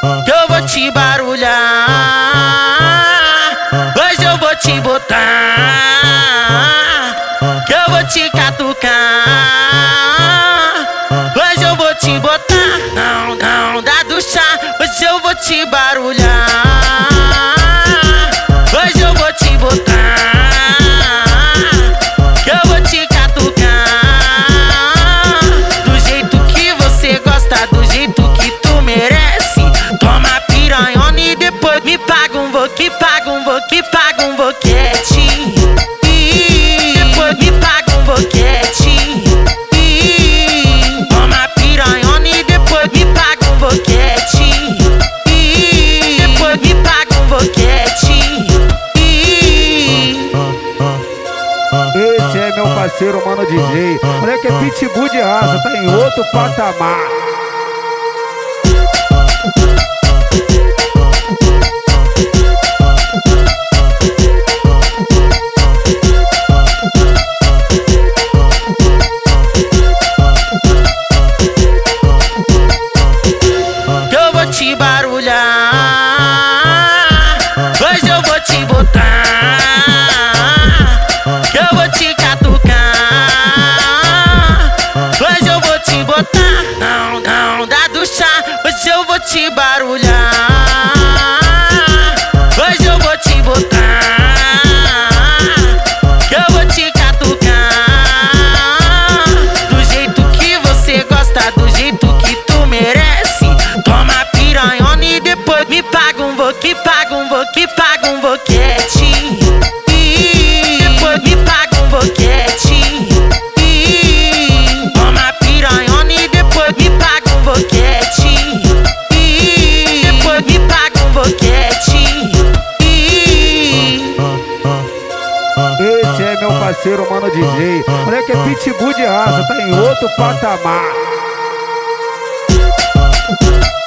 que eu vou te barulhar. Hoje eu vou te botar, que eu vou te catucar. Hoje eu vou te botar, não dá do chá. Hoje eu vou te barulhar. Hoje eu vou te botar, que eu vou te catucar. Do jeito que você gosta, do jeito que tu merece. Toma piranhona e depois me paga um boque, paga um boque, paga um boquete. E depois me paga um boquete. E toma piranhona e depois me paga um boquete. E depois me paga um boquete. Esse é meu parceiro, mano DJ. Moleque é pitbull de raça, tá em outro patamar. Que eu vou te barulhar. Hoje eu vou te botar, que eu vou te catucar. Hoje eu vou te botar, não dá do chá. Hoje eu vou te barulhar. Hoje eu vou te botar, que eu vou te catucar. Do jeito que você gosta, do jeito que tu merece. Toma piranhona e depois me paga um boque, paga um boque, paga um boquete. E depois me paga um boquete. E toma piranhona e depois me paga um boquete. E depois me paga um boquete. Esse é meu parceiro, mano DJ. Moleque é pitbull de raça, tá em outro patamar.